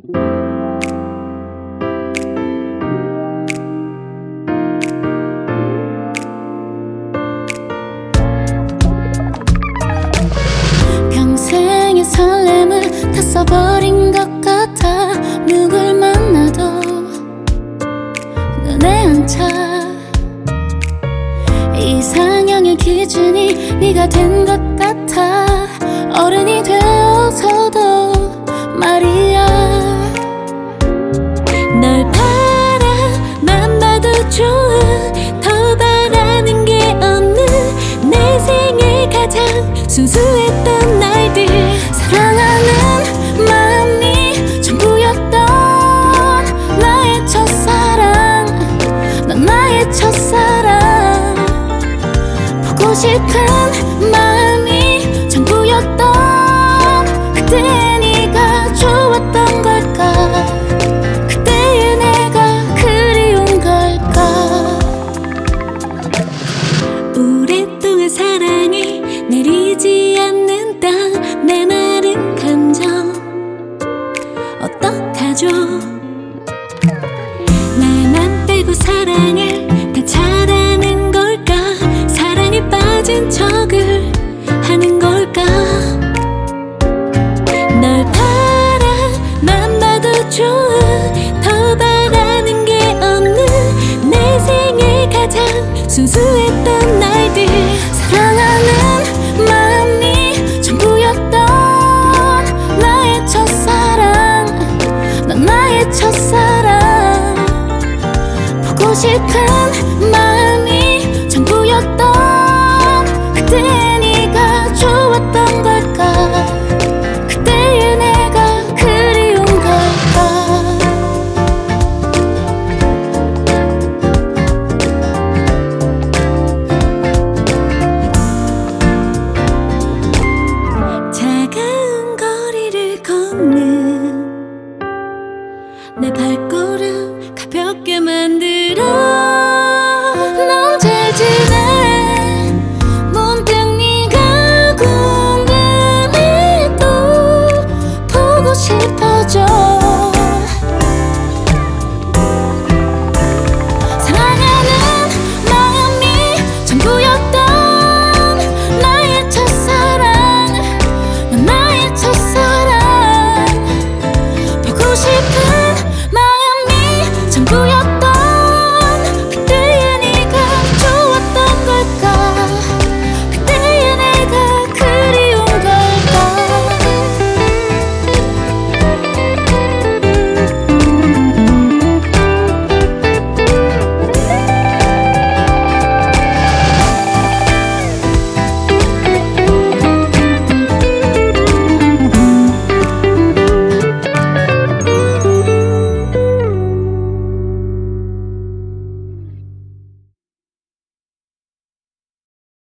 평생의 설렘을 다 써버린 것 같아. 누굴 만나도 눈에 안 차. 이상형의 기준이 네가 된 것 같아. 어른이 되어서도 말이야. 널 바라만 봐도 좋아. 더 바라는 게 없는 내 생에 가장 순수했던 날들. 사랑하는 마음이 전부였던 나의 첫사랑. 넌 나의 첫사랑. 보고 싶은 마음이 전부였던 그때 네가 좋았던 걸까. 그때의 내가 그리운 걸까. 오랫동안 사랑이 내리지 않는다. 내 마른 감정 어떡하죠. 나만 빼고 사랑을 다 잘하는 걸까. 사랑에 빠진 척을 하는 걸까. 널 바라만 봐도 좋아. 더 바라는 게 없는 내 생에 가장 순수했던 날들. 사랑하는 마음이 전부였던 나의 첫사랑. 넌 나의 첫사랑. 보고 싶은 마음이 전부였던 그때 네가 좋았던 걸까. 그때의 내가 그리운 걸까. 차가운 거리를 걷는 내 발걸음 가볍게 만들어. 넌 잘 지내. 문득 네가 궁금해. 또 보고 싶어져.